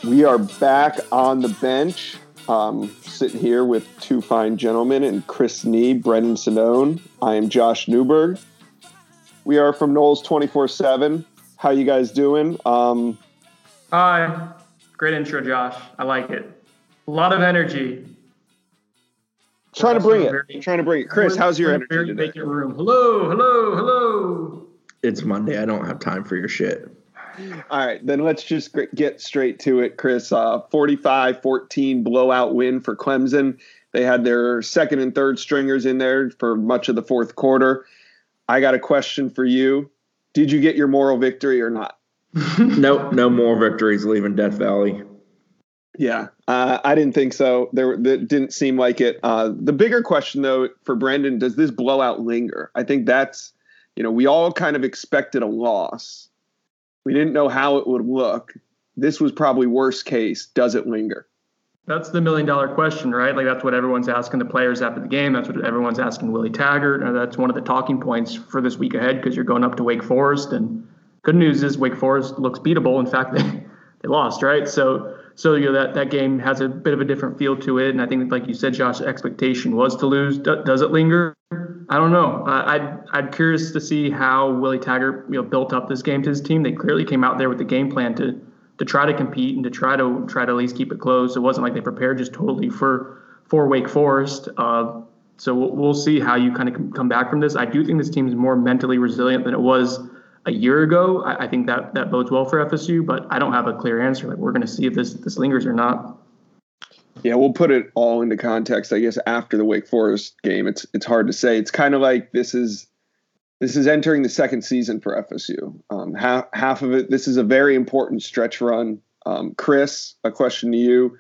We are back on the bench, sitting here with two fine gentlemen, and Chris Nee, Brendan Sedone. I am Josh Newberg. We are from Knowles 24/7. How you guys doing? Hi. Great intro, Josh. I like it. A lot of energy. Trying to bring it. Chris, how's your energy very today? vacant room. Hello. It's Monday. I don't have time for your shit. All right, then let's just get straight to it, Chris. 45-14 blowout win for Clemson. They had their second and third stringers in there for much of the fourth quarter. I got a question for you. Did you get your moral victory or not? Nope, no more victories leaving Death Valley. Yeah, I didn't think so. That didn't seem like it. The bigger question, though, for Brendan, does this blowout linger? I think that's, we all kind of expected a loss. We didn't know how it would look. This was probably worst case. Does it linger? That's the $1 million question, right? Like, that's what everyone's asking the players after the game. That's what everyone's asking Willie Taggart. That's one of the talking points for this week ahead, because you're going up to Wake Forest. And good news is Wake Forest looks beatable. In fact, they lost, right? So that game has a bit of a different feel to it. And I think, like you said, Josh, the expectation was to lose. Does it linger? I don't know. I'm curious to see how Willie Taggart built up this game to his team. They clearly came out there with the game plan to try to compete and to try to at least keep it close. It wasn't like they prepared just totally for Wake Forest. So we'll see how you kind of come back from this. I do think this team is more mentally resilient than it was a year ago. I think that bodes well for FSU, but I don't have a clear answer. Like, we're going to see if this lingers or not. Yeah, we'll put it all into context, I guess, after the Wake Forest game. It's hard to say. It's kind of like this is entering the second season for FSU. Half of it, this is a very important stretch run. Chris, a question to you.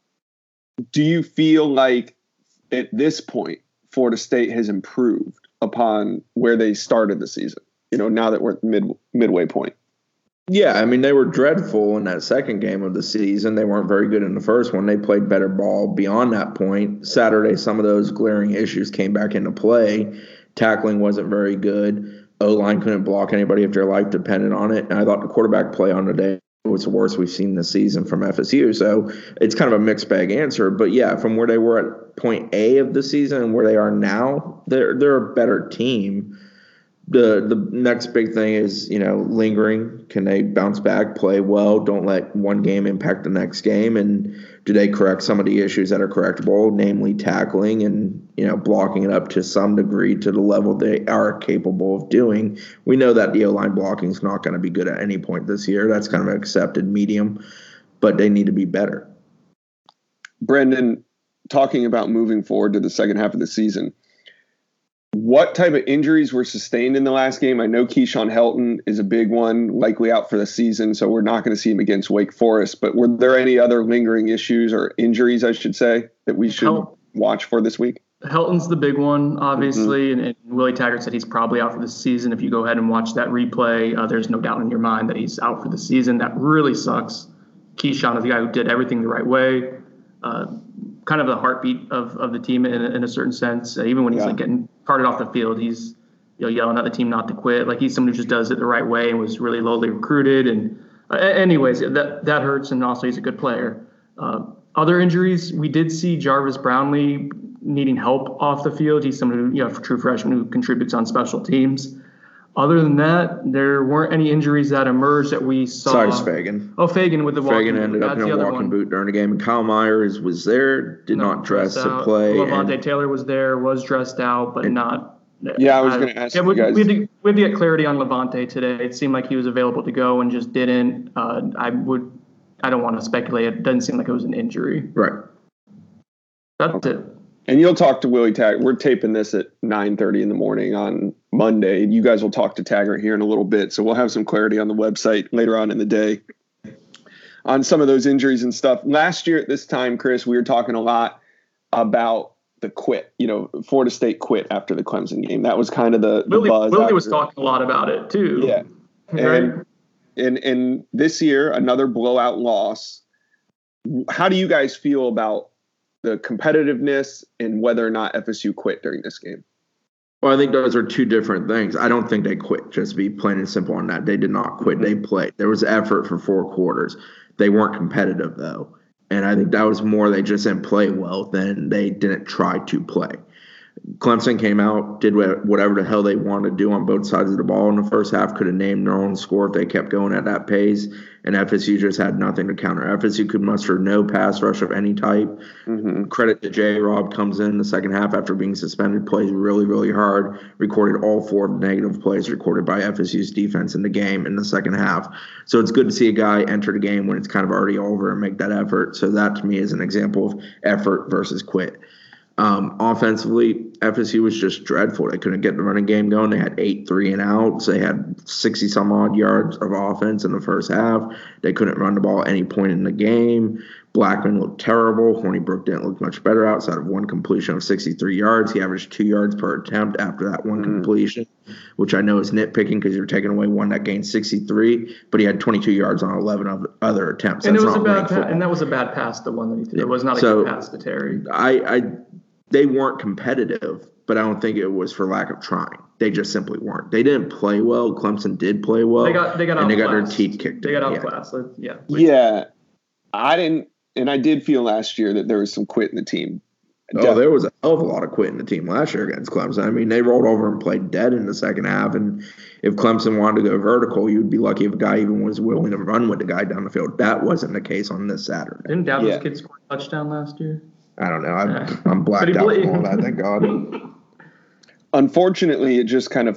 Do you feel like at this point Florida State has improved upon where they started the season? Now that we're at midway point. Yeah, I mean, they were dreadful in that second game of the season. They weren't very good in the first one. They played better ball beyond that point. Saturday, some of those glaring issues came back into play. Tackling wasn't very good. O-line couldn't block anybody if their life depended on it. And I thought the quarterback play on today was the worst we've seen this season from FSU. So it's kind of a mixed bag answer. But, yeah, from where they were at point A of the season and where they are now, they're a better team. The next big thing is, lingering. Can they bounce back, play well, don't let one game impact the next game? And do they correct some of the issues that are correctable, namely tackling and, blocking it up to some degree to the level they are capable of doing? We know that the O-line blocking is not going to be good at any point this year. That's kind of an accepted medium, but they need to be better. Brendan, talking about moving forward to the second half of the season, what type of injuries were sustained in the last game? I know Keyshawn Helton is a big one, likely out for the season, so we're not going to see him against Wake Forest. But were there any other lingering issues or injuries, I should say, that we should watch for this week? Helton's the big one, obviously, and Willie Taggart said he's probably out for the season. If you go ahead and watch that replay, there's no doubt in your mind that he's out for the season. That really sucks. Keyshawn is the guy who did everything the right way. Kind of the heartbeat of the team in a certain sense. Even when he's like getting carted off the field, he's yelling at the team not to quit. Like, he's someone who just does it the right way and was really lowly recruited. And anyways, that hurts. And also, he's a good player. Other injuries, we did see Jarvis Brownlee needing help off the field. He's someone who, true freshman who contributes on special teams. Other than that, there weren't any injuries that emerged that we saw. Besides Fagan. Oh, Fagan with the walking boot. Fagan ended up in a walking boot during the game. And Kyle Myers was there, did not dress to play. Levante Taylor was there, was dressed out, but not. Yeah, I was going to ask you guys. We had to get clarity on Levante today. It seemed like he was available to go and just didn't. I don't want to speculate. It doesn't seem like it was an injury. Right. That's it. And you'll talk to Willie Taggart. We're taping this at 9:30 in the morning on Monday. You guys will talk to Taggart here in a little bit. So we'll have some clarity on the website later on in the day on some of those injuries and stuff. Last year at this time, Chris, we were talking a lot about the quit. Florida State quit after the Clemson game. That was kind of the buzz. Willie was talking a lot about it too. Yeah. Right? And this year, another blowout loss. How do you guys feel about the competitiveness and whether or not FSU quit during this game? Well, I think those are two different things. I don't think they quit, just to be plain and simple on that. They did not quit. They played. There was effort for 4 quarters. They weren't competitive, though. And I think that was more they just didn't play well than they didn't try to play. Clemson came out, did whatever the hell they wanted to do on both sides of the ball in the first half, could have named their own score if they kept going at that pace, and FSU just had nothing to counter. FSU could muster no pass rush of any type. Credit to J-Rob, comes in the second half after being suspended, plays really, really hard, recorded all 4 negative plays recorded by FSU's defense in the game in the second half. So it's good to see a guy enter the game when it's kind of already over and make that effort. So that, to me, is an example of effort versus quit. Offensively, FSU was just dreadful. They couldn't get the running game going. They had 8 3-and-outs. They had 60-some-odd yards of offense in the first half. They couldn't run the ball at any point in the game. Blackman looked terrible. Hornibrook didn't look much better outside of one completion of 63 yards. He averaged 2 yards per attempt after that one completion, which I know is nitpicking because you're taking away one that gained 63, but he had 22 yards on 11 of other attempts. And, that was a bad pass, the one that he threw. It was not a good pass to Terry. They weren't competitive, but I don't think it was for lack of trying. They just simply weren't. They didn't play well. Clemson did play well. They got their teeth kicked. They got outclassed. Yeah. Yeah. I didn't, and I did feel last year that there was some quit in the team. There was a hell of a lot of quit in the team last year against Clemson. I mean, they rolled over and played dead in the second half, and if Clemson wanted to go vertical, you'd be lucky if a guy even was willing to run with the guy down the field. That wasn't the case on this Saturday. Didn't Dabo's kid score a touchdown last year? I don't know. I'm blacked out from all that, thank God. Unfortunately, it just kind of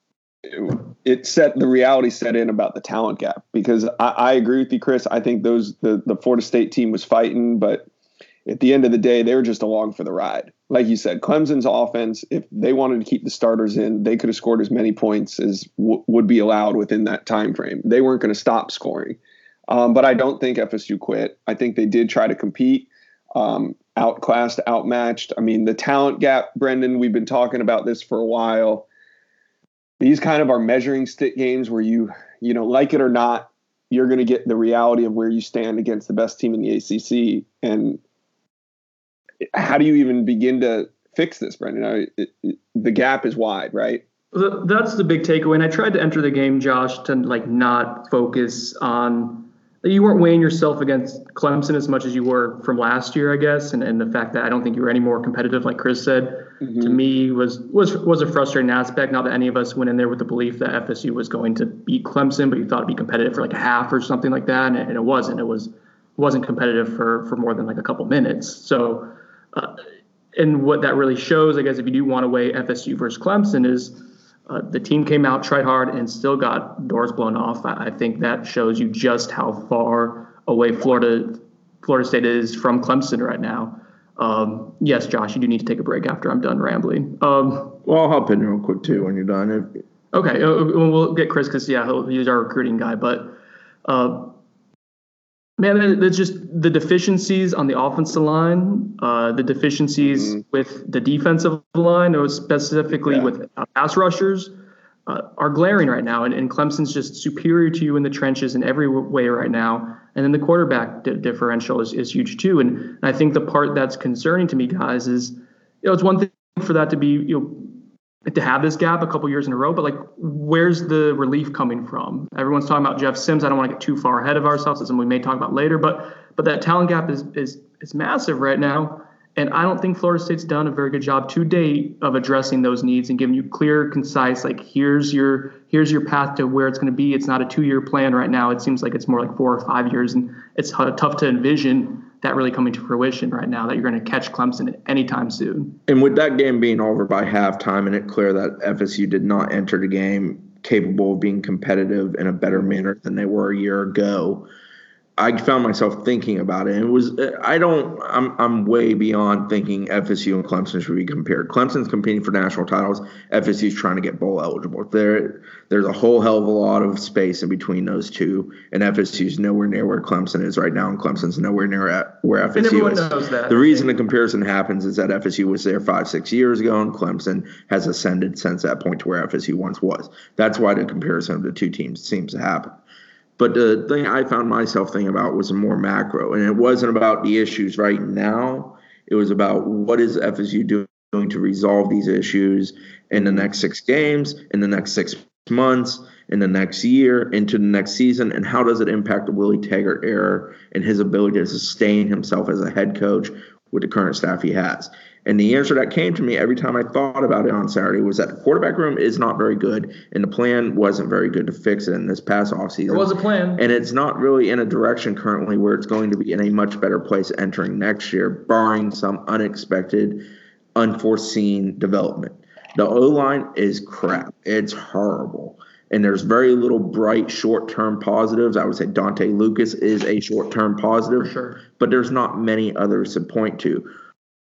the reality set in about the talent gap, because I agree with you, Chris. I think the Florida State team was fighting, but at the end of the day, they were just along for the ride. Like you said, Clemson's offense, if they wanted to keep the starters in, they could have scored as many points as would be allowed within that time frame. They weren't going to stop scoring. But I don't think FSU quit. I think they did try to compete. Outclassed, outmatched. I mean, the talent gap, Brendan, we've been talking about this for a while. These kind of are measuring stick games where you like it or not, you're going to get the reality of where you stand against the best team in the ACC. And how do you even begin to fix this, Brendan? The gap is wide, right? That's the big takeaway. And I tried to enter the game, Josh, to not focus on. You weren't weighing yourself against Clemson as much as you were from last year, I guess, and the fact that I don't think you were any more competitive, like Chris said, to me was a frustrating aspect. Not that any of us went in there with the belief that FSU was going to beat Clemson, but you thought it'd be competitive for like a half or something like that, and it wasn't. It wasn't competitive for more than like a couple minutes. So, and what that really shows, I guess, if you do want to weigh FSU versus Clemson, is the team came out, tried hard, and still got doors blown off. I think that shows you just how far away Florida State is from Clemson right now. Yes, Josh, you do need to take a break after I'm done rambling. Well, I'll hop in real quick, too, when you're done. Okay, we'll get Chris because, he's our recruiting guy. But, man, it's just the deficiencies on the offensive line, the deficiencies with the defensive line, or specifically with pass rushers, are glaring right now. And Clemson's just superior to you in the trenches in every way right now. And then the quarterback differential is huge too. And I think the part that's concerning to me, guys, is it's one thing for that to be to have this gap a couple years in a row, but where's the relief coming from? Everyone's talking about Jeff Sims. I don't want to get too far ahead of ourselves. It's something we may talk about later, but that talent gap is massive right now. And I don't think Florida State's done a very good job to date of addressing those needs and giving you clear, concise, here's your path to where it's going to be. It's not a 2-year plan right now. It seems like it's more like 4 or 5 years, and it's tough to envision that really coming to fruition right now, that you're going to catch Clemson anytime soon. And with that game being over by halftime and it clear that FSU did not enter the game capable of being competitive in a better manner than they were a year ago, I found myself thinking about it. And I'm way beyond thinking FSU and Clemson should be compared. Clemson's competing for national titles. FSU's trying to get bowl eligible. There's a whole hell of a lot of space in between those two, and FSU's nowhere near where Clemson is right now, and Clemson's nowhere near where FSU is. Knows that. The reason the comparison happens is that FSU was there 5-6 years ago, and Clemson has ascended since that point to where FSU once was. That's why the comparison of the two teams seems to happen. But the thing I found myself thinking about was more macro, and it wasn't about the issues right now. It was about what is FSU doing going to resolve these issues in the next 6 games, in the next 6 months, in the next year, into the next season, and how does it impact the Willie Taggart era and his ability to sustain himself as a head coach with the current staff he has? And the answer that came to me every time I thought about it on Saturday was that the quarterback room is not very good, and the plan wasn't very good to fix it in this past offseason. There was a plan. And it's not really in a direction currently where it's going to be in a much better place entering next year, barring some unexpected, unforeseen development. The O-line is crap. It's horrible. And there's very little bright short-term positives. I would say Dante Lucas is a short-term positive, For sure. but there's not many others to point to.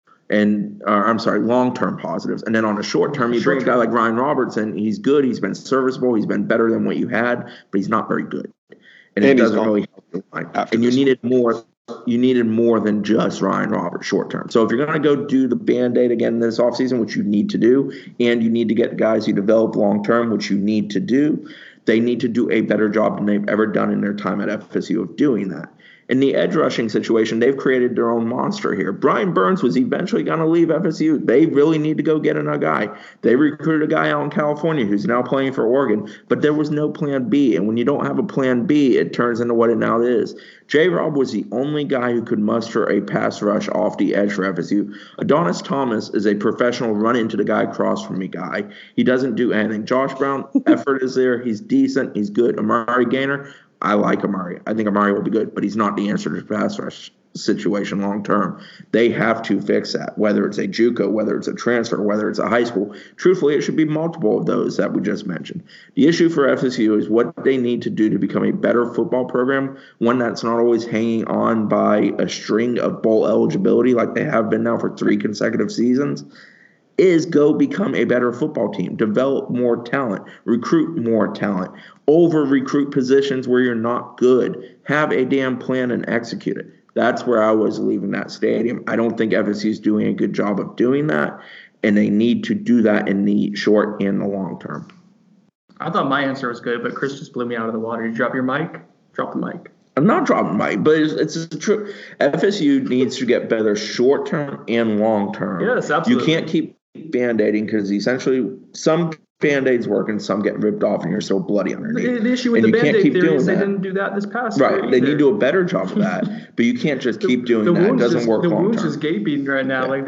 And long-term positives. And then on the short term, you bring a guy like Ryan Robertson. He's good. He's been serviceable. He's been better than what you had, but he's not very good. And it doesn't really help your line. And you needed more. You needed more than just Ryan Roberts short term. So if you're going to go do the Band-Aid again this offseason, which you need to do, and you need to get guys who develop long term, which you need to do, they need to do a better job than they've ever done in their time at FSU of doing that. In the edge rushing situation, they've created their own monster here. Brian Burns was eventually going to leave FSU. They really need to go get another guy. They recruited a guy out in California who's now playing for Oregon, but there was no plan B. And when you don't have a plan B, it turns into what it now is. J-Rob was the only guy who could muster a pass rush off the edge for FSU. Adonis Thomas is a professional run into the guy across from me guy. He doesn't do anything. Josh Brown, effort is there. He's decent. He's good. Amari Gaynor, I like Amari. I think Amari will be good, but he's not the answer to the pass rush situation long term. They have to fix that, whether it's a JUCO, whether it's a transfer, whether it's a high school. Truthfully, it should be multiple of those that we just mentioned. The issue for FSU is what they need to do to become a better football program, one that's not always hanging on by a string of bowl eligibility like they have been now for 3 consecutive seasons, is go become a better football team, develop more talent, recruit more talent, over-recruit positions where you're not good, have a damn plan and execute it. That's where I was leaving that stadium. I don't think FSU is doing a good job of doing that, and they need to do that in the short and the long term. I thought my answer was good, but Chris just blew me out of the water. Did you drop your mic? Drop the mic. I'm not dropping Mike, but it's true. FSU needs to get better short term and long term. Yes, absolutely. You can't keep Band-Aiding because essentially some Band-Aids work and some get ripped off and you're still bloody underneath. The issue with the Band-Aid theory is they didn't do that this past year. Right. They need to do a better job of that, but you can't just keep doing that. It doesn't work long term. The wound's just gaping right now. Yeah. Like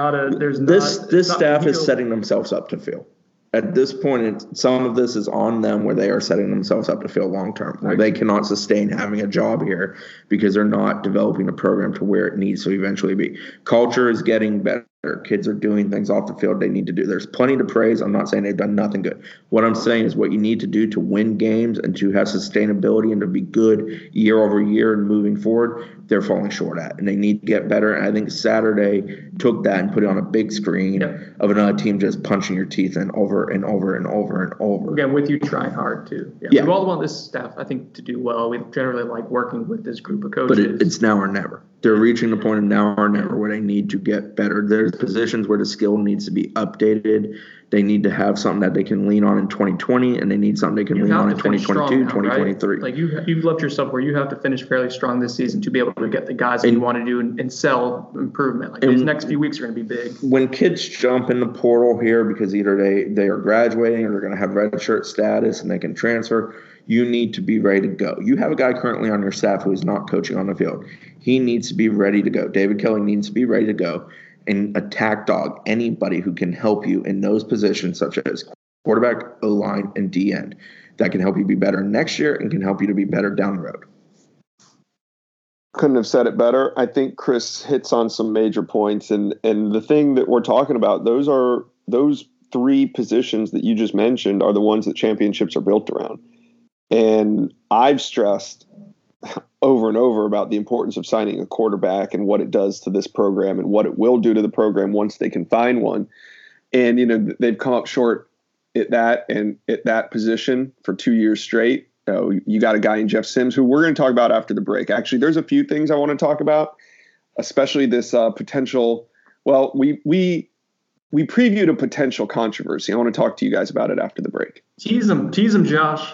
this staff is setting themselves up to fail. At this point, some of this is on them where they are setting themselves up to fail long term, where they cannot sustain having a job here because they're not developing a program to where it needs to eventually be. Culture is getting better. Kids are doing things off the field they need to do. There's plenty to praise. I'm not saying they've done nothing good. What I'm saying is what you need to do to win games and to have sustainability and to be good year over year and moving forward, they're falling short at. And they need to get better. And I think Saturday took that and put it on a big screen of another team just punching your teeth in over and over and over and over. Again, with you trying hard, too. Yeah. We all want this staff, I think, to do well. We generally like working with this group of coaches. But it's now or never. They're reaching the point of now or never where they need to get better. There's positions where the skill needs to be updated. They need to have something that they can lean on in 2020, and they need something they can lean on in 2022, 2023. Right? Like you've left yourself where you have to finish fairly strong this season to be able to get the guys that you want to do and sell improvement. Like these next few weeks are going to be big. When kids jump in the portal here because either they are graduating or they're going to have red shirt status and they can transfer, you need to be ready to go. You have a guy currently on your staff who is not coaching on the field. He needs to be ready to go. David Kelly needs to be ready to go and attack dog anybody who can help you in those positions such as quarterback, O-line, and D-end that can help you be better next year and can help you to be better down the road. Couldn't have said it better. I think Chris hits on some major points. And the thing that we're talking about, those 3 positions that you just mentioned are the ones that championships are built around. And I've stressed over and over about the importance of signing a quarterback and what it does to this program and what it will do to the program once they can find one. And, they've come up short at that position for 2 years straight. You got a guy in Jeff Sims who we're going to talk about after the break. Actually, there's a few things I want to talk about, especially this potential. Well, we previewed a potential controversy. I want to talk to you guys about it after the break. Tease him, Josh.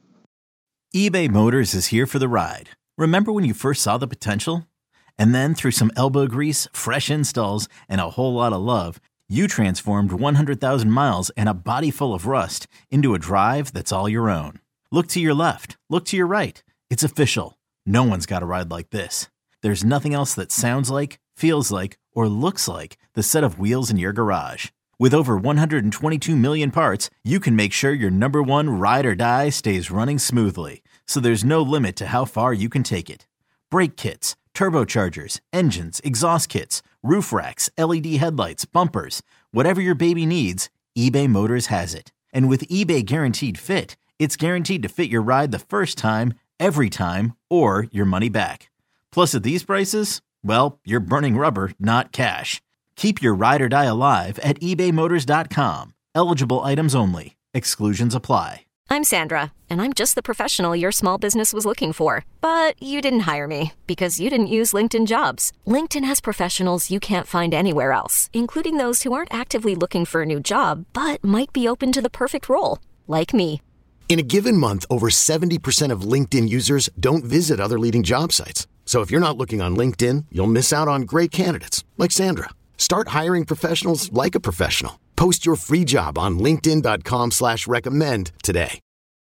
eBay Motors is here for the ride. Remember when you first saw the potential? And then through some elbow grease, fresh installs, and a whole lot of love, You transformed 100,000 miles and a body full of rust into a drive that's all your own. Look to your left. Look to your right. It's official. No one's got a ride like this. There's nothing else that sounds like, feels like, or looks like the set of wheels in your garage. With over 122 million parts, you can make sure your number one ride or die stays running smoothly. So there's no limit to how far you can take it. Brake kits, turbochargers, engines, exhaust kits, roof racks, LED headlights, bumpers, whatever your baby needs, eBay Motors has it. And with eBay Guaranteed Fit, it's guaranteed to fit your ride the first time, every time, or your money back. Plus at these prices, well, you're burning rubber, not cash. Keep your ride or die alive at ebaymotors.com. Eligible items only. Exclusions apply. I'm Sandra, and I'm just the professional your small business was looking for. But you didn't hire me because you didn't use LinkedIn Jobs. LinkedIn has professionals you can't find anywhere else, including those who aren't actively looking for a new job, but might be open to the perfect role, like me. In a given month, over 70% of LinkedIn users don't visit other leading job sites. So if you're not looking on LinkedIn, you'll miss out on great candidates like Sandra. Start hiring professionals like a professional. Post your free job on linkedin.com/recommend today.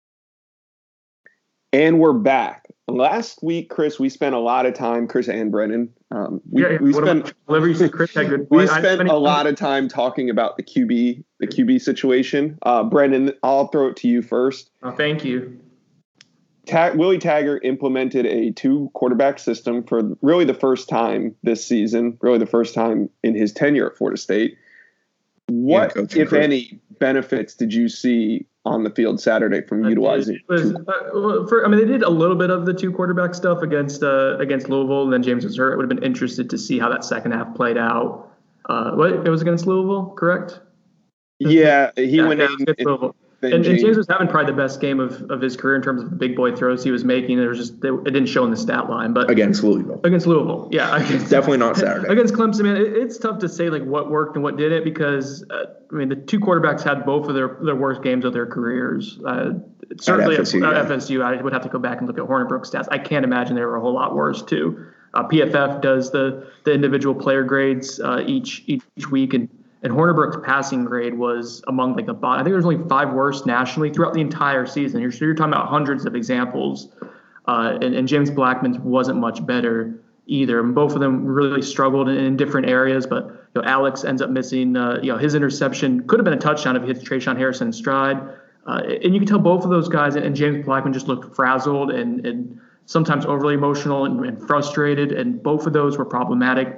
And we're back. Last week, Chris, we spent a lot of time, Chris and Brennan. We spent a lot of time talking about the QB situation. Brennan, I'll throw it to you first. Thank you. Willie Taggart implemented a 2-quarterback system for really the first time this season, really the first time in his tenure at Florida State. What, if any, benefits did you see on the field Saturday from utilizing? They did a little bit of the 2-quarterback stuff against Louisville, and then James was hurt. I would have been interested to see how that second half played out. It was against Louisville, correct? Yeah, he went in. Louisville. And James was having probably the best game of his career in terms of the big boy throws he was making. It didn't show in the stat line, but against Louisville, yeah, definitely not Saturday. Against Clemson, man, it's tough to say like what worked and what didn't because the 2 quarterbacks had both of their worst games of their careers. Certainly at FSU, I would have to go back and look at Hornibrook's stats. I can't imagine they were a whole lot worse too. PFF does the individual player grades each week, and Hornibrook's passing grade was among like the bottom. I think there was only 5 worst nationally throughout the entire season. You're talking about hundreds of examples, and James Blackman's wasn't much better either. And both of them really struggled in different areas. But Alex ends up missing. His interception could have been a touchdown if he hits Trayshawn Harrison in stride. And you can tell both of those guys and James Blackman just looked frazzled and sometimes overly emotional and frustrated. And both of those were problematic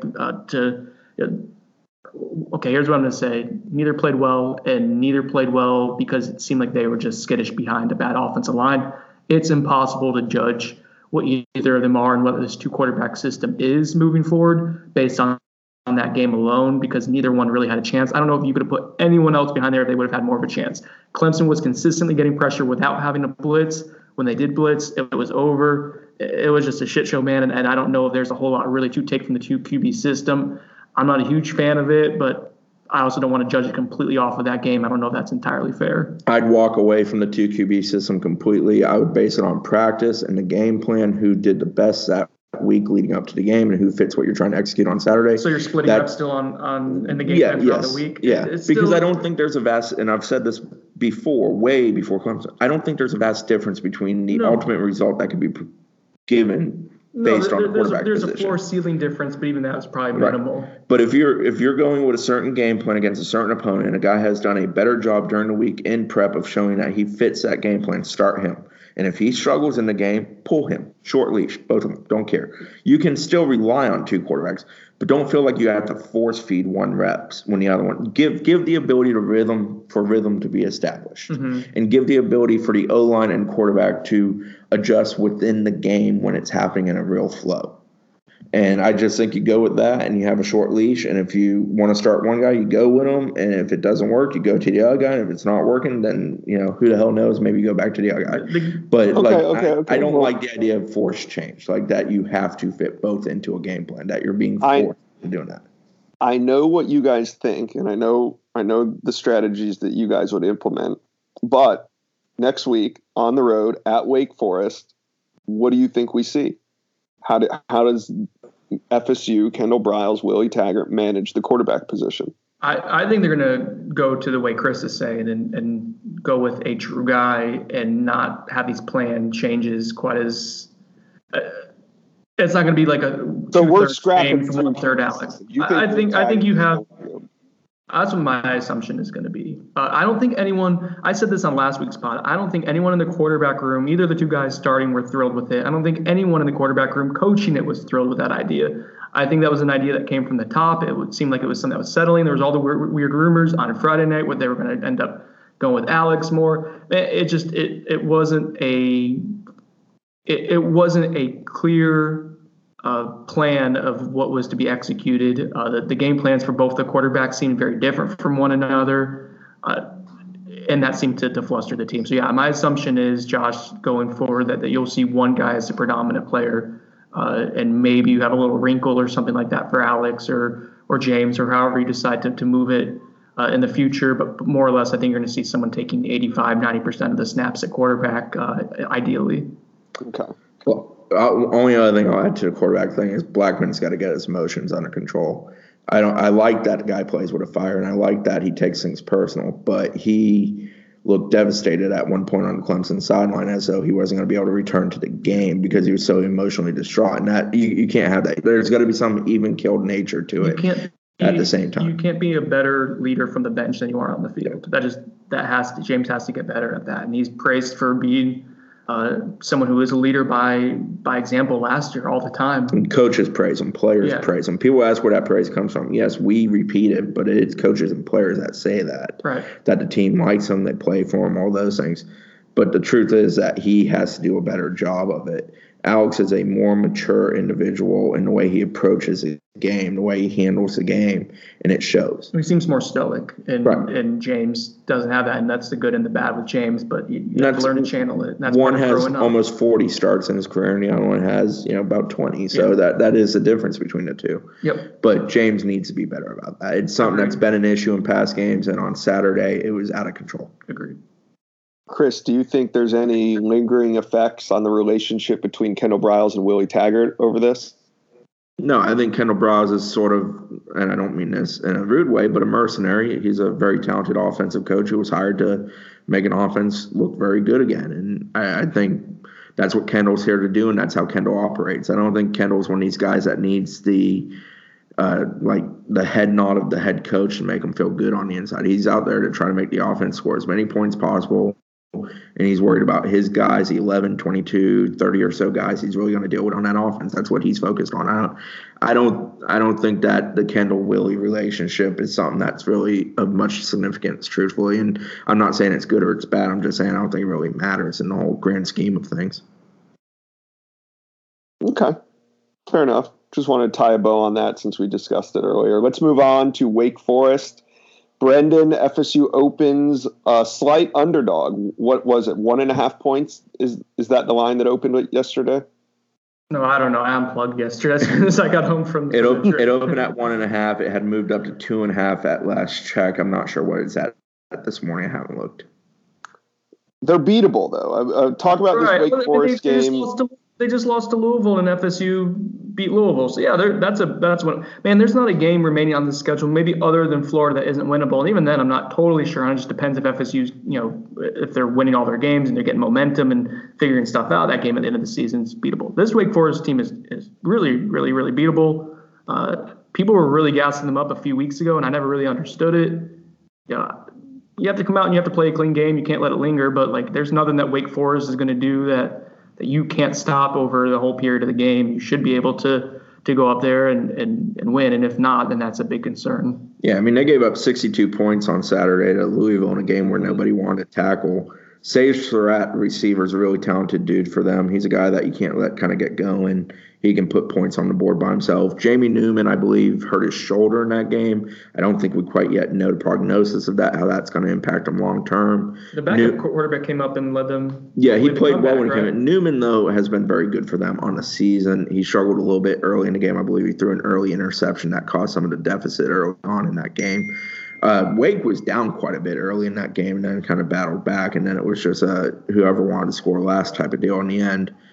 Okay, here's what I'm going to say. Neither played well, and neither played well because it seemed like they were just skittish behind a bad offensive line. It's impossible to judge what either of them are and whether this 2-quarterback system is moving forward based on that game alone because neither one really had a chance. I don't know if you could have put anyone else behind there if they would have had more of a chance. Clemson was consistently getting pressure without having to blitz. When they did blitz, it was over. It was just a shit show, man, and I don't know if there's a whole lot really to take from the 2 QB system. I'm not a huge fan of it, but I also don't want to judge it completely off of that game. I don't know if that's entirely fair. I'd walk away from the 2 QB system completely. I would base it on practice and the game plan, who did the best that week leading up to the game and who fits what you're trying to execute on Saturday. So you're splitting up still on in the game plan throughout the week? Yeah, because I don't think there's a vast, and I've said this before, way before Clemson, I don't think there's a vast difference between the ultimate result that could be given based on the quarterback there's position. A floor ceiling difference, but even that's probably minimal. Right. But if you're going with a certain game plan against a certain opponent, and a guy has done a better job during the week in prep of showing that he fits that game plan, start him. And if he struggles in the game, pull him. Short leash, both of them. Don't care. You can still rely on 2 quarterbacks, but don't feel like you have to force feed one reps when the other one. Give the ability to rhythm to be established, and give the ability for the O-line and quarterback to adjust within the game when it's happening in a real flow. And I just think you go with that and you have a short leash. And if you want to start one guy, you go with him. And if it doesn't work, you go to the other guy. And if it's not working, then, who the hell knows? Maybe you go back to the other guy. But I don't like the idea of forced change, like that you have to fit both into a game plan, that you're being forced to doing that. I know what you guys think, and I know the strategies that you guys would implement. But next week on the road at Wake Forest, what do you think we see? How does FSU, Kendall Briles, Willie Taggart manage the quarterback position? I think they're going to go to the way Chris is saying and go with a true guy and not have these planned changes quite as it's not going to be like a so we're scrapping from 1/3 Alex. I think you have. That's what my assumption is going to be. I don't think anyone. I said this on last week's pod. I don't think anyone in the quarterback room, either the two guys starting, were thrilled with it. I don't think anyone in the quarterback room coaching it was thrilled with that idea. I think that was an idea that came from the top. It would seem like it was something that was settling. There was all the weird rumors on Friday night what they were going to end up going with Alex more. It wasn't a clear plan of what was to be executed. The game plans for both the quarterbacks seemed very different from one another, and that seemed to fluster the team. So yeah, my assumption is, Josh, going forward that you'll see one guy as the predominant player. And maybe you have a little wrinkle or something like that for Alex or James or however you decide to move it in the future. But more or less, I think you're going to see someone taking 85, 90% of the snaps at quarterback, ideally. Okay. Well, only other thing I'll add to the quarterback thing is Blackman's got to get his emotions under control. I like that guy plays with a fire, and I like that he takes things personal, but he looked devastated at one point on the Clemson sideline as though he wasn't going to be able to return to the game because he was so emotionally distraught. And that you can't have that. There's got to be some even-keeled nature to it at the same time. You can't be a better leader from the bench than you are on the field. James has to get better at that. And he's praised for being someone who is a leader by example last year all the time. And coaches praise him, players praise him. People ask where that praise comes from. Yes, we repeat it, but it's coaches and players that say that. Right. That the team likes him, they play for him, all those things. But the truth is that he has to do a better job of it. Alex is a more mature individual in the way he approaches the game, the way he handles the game, and it shows. He seems more stoic, and James doesn't have that, and that's the good and the bad with James, but you have to learn to channel it. And that's one has almost 40 starts in his career, and the other one has about 20, so that is the difference between the two. Yep. But James needs to be better about that. It's something that's been an issue in past games, and on Saturday it was out of control. Agreed. Chris, do you think there's any lingering effects on the relationship between Kendall Briles and Willie Taggart over this? No, I think Kendall Briles is sort of, and I don't mean this in a rude way, but a mercenary. He's a very talented offensive coach who was hired to make an offense look very good again. And I think that's what Kendall's here to do, and that's how Kendall operates. I don't think Kendall's one of these guys that needs the head nod of the head coach to make him feel good on the inside. He's out there to try to make the offense score as many points possible. And he's worried about his guys, 11, 22, 30 or so guys he's really going to deal with on that offense. That's what he's focused on. I don't think that the Kendall-Willie relationship is something that's really of much significance, truthfully. And I'm not saying it's good or it's bad. I'm just saying I don't think it really matters in the whole grand scheme of things. Okay. Fair enough. Just wanted to tie a bow on that since we discussed it earlier. Let's move on to Wake Forest. Brendan, FSU opens a slight underdog. What was it? 1.5 points? Is that the line that opened yesterday? No, I don't know. I unplugged yesterday as soon as I got home from it opened at 1.5. It had moved up to 2.5 at last check. I'm not sure what it's at this morning. I haven't looked. They're beatable, though. Talk about this Wake Forest game. They just lost to Louisville, and FSU beat Louisville. So yeah, that's what. Man, there's not a game remaining on the schedule, maybe other than Florida, that isn't winnable. And even then, I'm not totally sure. It just depends if FSU's, if they're winning all their games and they're getting momentum and figuring stuff out. That game at the end of the season is beatable. This Wake Forest team is really, really, really beatable. People were really gassing them up a few weeks ago, and I never really understood it. Yeah. You have to come out and you have to play a clean game. You can't let it linger. But there's nothing that Wake Forest is going to do that you can't stop over the whole period of the game. You should be able to go up there and win. And if not, then that's a big concern. Yeah, I mean, they gave up 62 points on Saturday to Louisville in a game where nobody wanted to tackle. Sage Surratt, receiver, is a really talented dude for them. He's a guy that you can't let kind of get going. He can put points on the board by himself. Jamie Newman, I believe, hurt his shoulder in that game. I don't think we quite yet know the prognosis of that, how that's going to impact him long term. The backup quarterback came up and led them. Yeah, he played well when he came in. Newman, though, has been very good for them on the season. He struggled a little bit early in the game. I believe he threw an early interception that caused some of the deficit early on in that game. Wake was down quite a bit early in that game and then kind of battled back, and then it was just whoever wanted to score last type of deal in the end.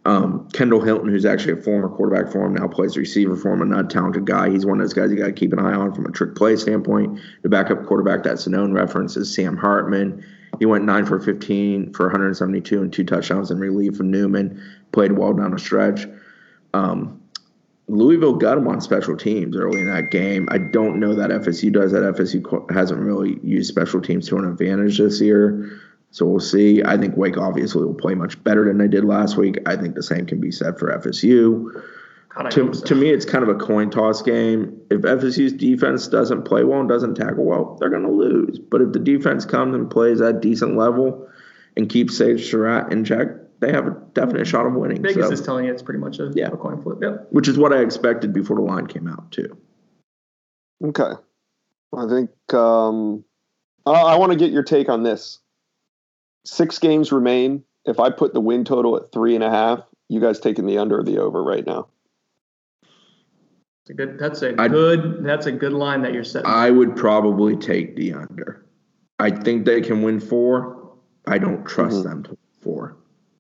Kendall Hilton, who's actually a former quarterback for him, now plays receiver for him, another talented guy. He's one of those guys you got to keep an eye on from a trick play standpoint. The backup quarterback that's a known reference is Sam Hartman. He went 9 for 15 for 172 and 2 touchdowns in relief of Newman. Played well down the stretch. Louisville got him on special teams early in that game. I don't know that FSU does that. FSU hasn't really used special teams to an advantage this year. So we'll see. I think Wake obviously will play much better than they did last week. I think the same can be said for FSU. To me, it's kind of a coin toss game. If FSU's defense doesn't play well and doesn't tackle well, they're going to lose. But if the defense comes and plays at a decent level and keeps Sage Surratt in check, they have a definite shot of winning. Vegas is telling you it's pretty much a coin flip. Yep. Which is what I expected before the line came out, too. Okay. I think I want to get your take on this. 6 games remain. If I put the win total at 3.5, you guys taking the under or the over right now? That's a good line that you're setting. I would probably take the under. I think they can win 4. I don't trust them to win 4.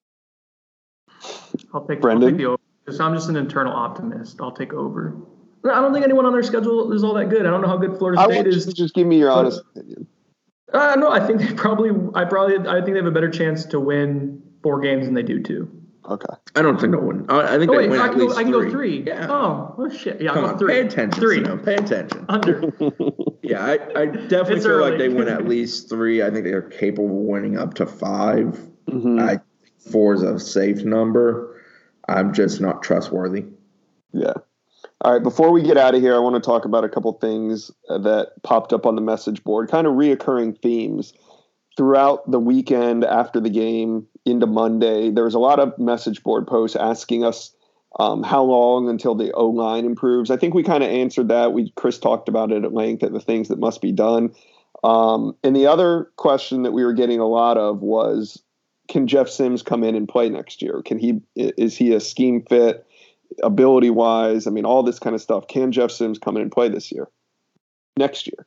I'll take the over. Because I'm just an internal optimist. I'll take over. I don't think anyone on their schedule is all that good. I don't know how good Florida State is. Just give me your honest opinion. No, I think I think they have a better chance to win 4 games than they do 2. Okay. I don't think they'll win. I think they win at least 3. I can go 3. Yeah. Oh, well, shit. Yeah, Come I'll on, go 3. pay attention. 3. Pay attention. Under. Yeah, I definitely feel like they win at least 3. I think they are capable of winning up to 5. Mm-hmm. I think 4 is a safe number. I'm just not trustworthy. Yeah. All right, before we get out of here, I want to talk about a couple things that popped up on the message board, kind of reoccurring themes throughout the weekend after the game into Monday. There was a lot of message board posts asking us how long until the O-line improves. I think we kind of answered that. Chris talked about it at length, at the things that must be done. And the other question that we were getting a lot of was, can Jeff Sims come in and play next year? Is he a scheme fit? Ability wise, I mean, all this kind of stuff. Can Jeff Sims come in and play next year?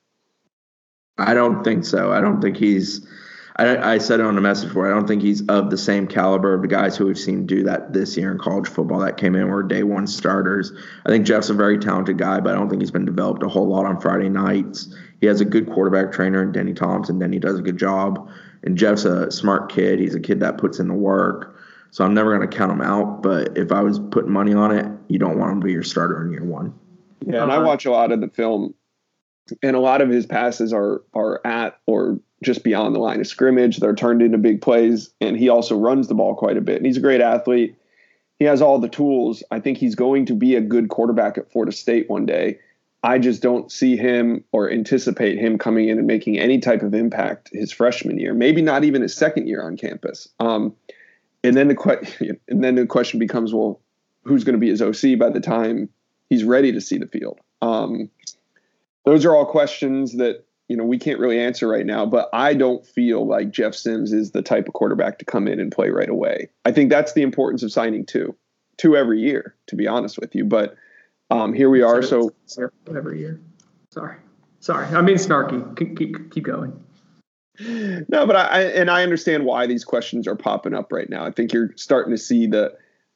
I don't think so. I don't think he's, I said it on the message board, I don't think he's of the same caliber of the guys who we've seen do that this year in college football that came in were day one starters. I think Jeff's a very talented guy, but I don't think he's been developed a whole lot on Friday nights. He has a good quarterback trainer in Denny Thompson. Denny does a good job. And Jeff's a smart kid. He's a kid that puts in the work. So I'm never going to count him out, but if I was putting money on it, you don't want him to be your starter in year 1. Yeah, and I watch a lot of the film, and a lot of his passes are at or just beyond the line of scrimmage. They're turned into big plays, and he also runs the ball quite a bit. And he's a great athlete. He has all the tools. I think he's going to be a good quarterback at Florida State one day. I just don't see him or anticipate him coming in and making any type of impact his freshman year, maybe not even his second year on campus. And then the question becomes, well, who's going to be his OC by the time he's ready to see the field? Those are all questions that, we can't really answer right now, but I don't feel like Jeff Sims is the type of quarterback to come in and play right away. I think that's the importance of signing two every year, to be honest with you. But here we are. So every year. Sorry. I mean, snarky. Keep going. No, but I understand why these questions are popping up right now. I think you're starting to see the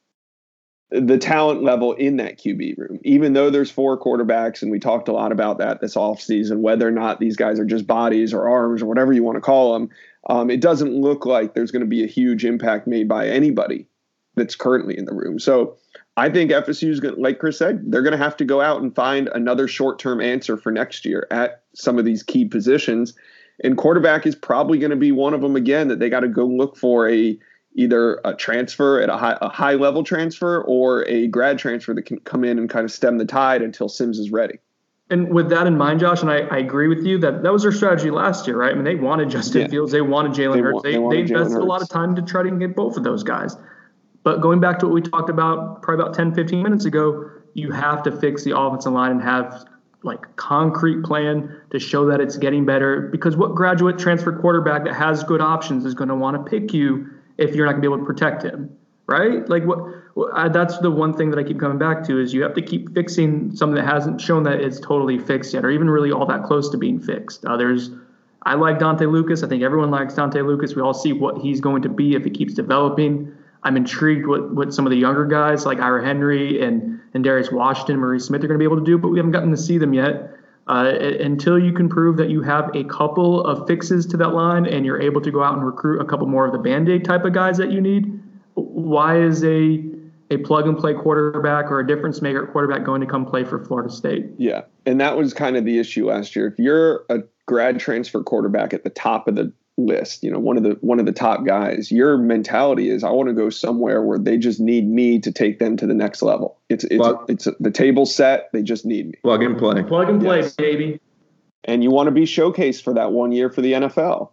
talent level in that QB room, even though there's 4 quarterbacks, and we talked a lot about that this offseason, whether or not these guys are just bodies or arms or whatever you want to call them. It doesn't look like there's going to be a huge impact made by anybody that's currently in the room. So I think FSU is going to, like Chris said, they're going to have to go out and find another short-term answer for next year at some of these key positions. And quarterback is probably going to be one of them again, that they got to go look for either a transfer at a high level transfer or a grad transfer that can come in and kind of stem the tide until Sims is ready. And with that in mind, Josh, and I agree with you that was their strategy last year, right? I mean, they wanted Justin Fields, they wanted Jalen Hurts. They invested a lot of time to try to get both of those guys. But going back to what we talked about probably about 10, 15 minutes ago, you have to fix the offensive line and have concrete plan to show that it's getting better, because what graduate transfer quarterback that has good options is going to want to pick you if you're not going to be able to protect him, right? That's the one thing that I keep coming back to, is you have to keep fixing something that hasn't shown that it's totally fixed yet, or even really all that close to being fixed. I like Dante Lucas. I think everyone likes Dante Lucas. We all see what he's going to be if he keeps developing. I'm intrigued what some of the younger guys like Ira Henry and Darius Washington, Maurice Smith are going to be able to do, but we haven't gotten to see them yet. Until you can prove that you have a couple of fixes to that line and you're able to go out and recruit a couple more of the Band-Aid type of guys that you need, why is a plug-and-play quarterback or a difference maker at quarterback going to come play for Florida State? Yeah, and that was kind of the issue last year. If you're a grad transfer quarterback at the top of the list, one of the top guys, your mentality is, I want to go somewhere where they just need me to take them to the next level. It's the table set. They just need me. Plug and play, yes. Baby. And you want to be showcased for that 1 year for the NFL.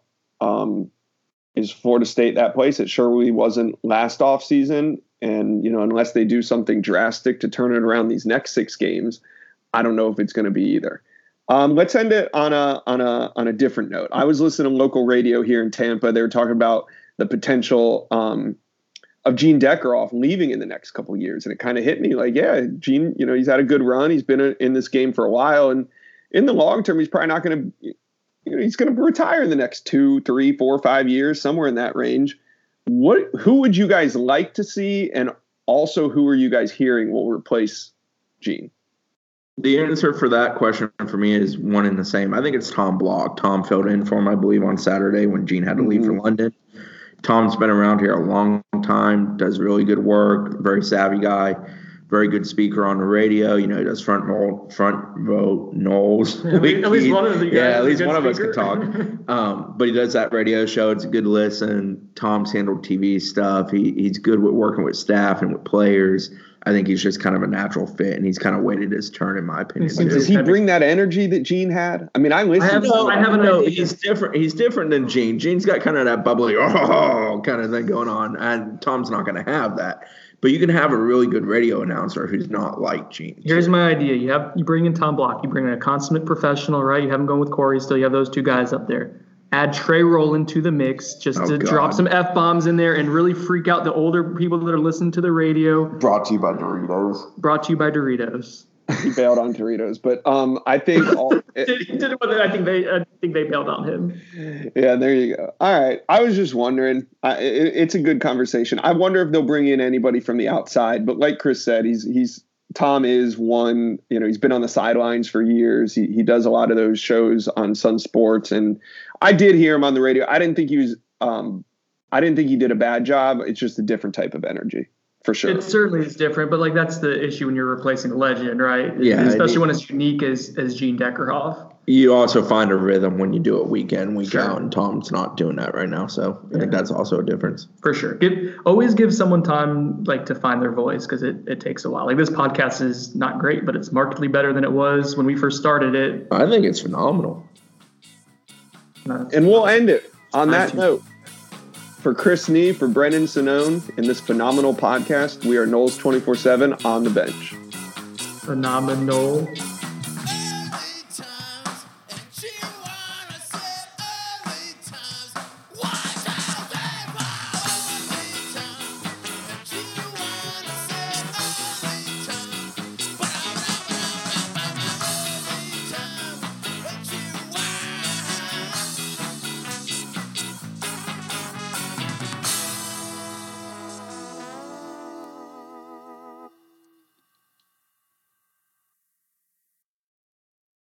Is Florida State that place? It surely wasn't last off season. And, unless they do something drastic to turn it around these next 6 games, I don't know if it's going to be either. Let's end it on a different note. I was listening to local radio here in Tampa. They were talking about the potential of Gene Deckerhoff leaving in the next couple of years, and it kind of hit me like, yeah, Gene, he's had a good run. He's been in this game for a while, and in the long term, he's probably not going to. He's going to retire in the next 2, 3, 4, 5 years, somewhere in that range. Who would you guys like to see, and also who are you guys hearing will replace Gene? The answer for that question for me is one and the same. I think it's Tom Block. Tom filled in for him, I believe, on Saturday when Gene had to leave for London. Tom's been around here a long time, does really good work, very savvy guy, very good speaker on the radio. He does front row Knowles. At least one of the guys. Yeah, at least one of us can talk. But he does that radio show. It's a good listen. Tom's handled TV stuff. He's good with working with staff and with players. I think he's just kind of a natural fit, and he's kind of waited his turn, in my opinion. Does he bring that energy that Gene had? I mean, I listened. I have an idea. He's different. He's different than Gene. Gene's got kind of that bubbly, kind of thing going on, and Tom's not going to have that. But you can have a really good radio announcer who's not like Gene. Here's my idea. You bring in Tom Block. You bring in a consummate professional, right? You have him going with Corey still. You have those 2 guys up there. Add Trey Rowland to the mix just to drop some F-bombs in there and really freak out the older people that are listening to the radio. Brought to you by Doritos. He bailed on Doritos, but I think I think they bailed on him. Yeah, there you go. All right, I was just wondering. It's a good conversation. I wonder if they'll bring in anybody from the outside. But like Chris said, Tom is one. He's been on the sidelines for years. He does a lot of those shows on Sun Sports, and I did hear him on the radio. I didn't think he was. I didn't think he did a bad job. It's just a different type of energy. For sure. It certainly is different, but that's the issue when you're replacing a legend, right? Yeah. Especially when it's unique as Gene Deckerhoff. You also find a rhythm when you do it week in, week out, and Tom's not doing that right now. So I think that's also a difference. For sure. Always give someone time to find their voice, because it takes a while. This podcast is not great, but it's markedly better than it was when we first started it. I think it's phenomenal. And we'll end it on that note. For Chris Nee, for Brennan Sonnone, in this phenomenal podcast, we are Noles 24/7 on the bench. Phenomenal.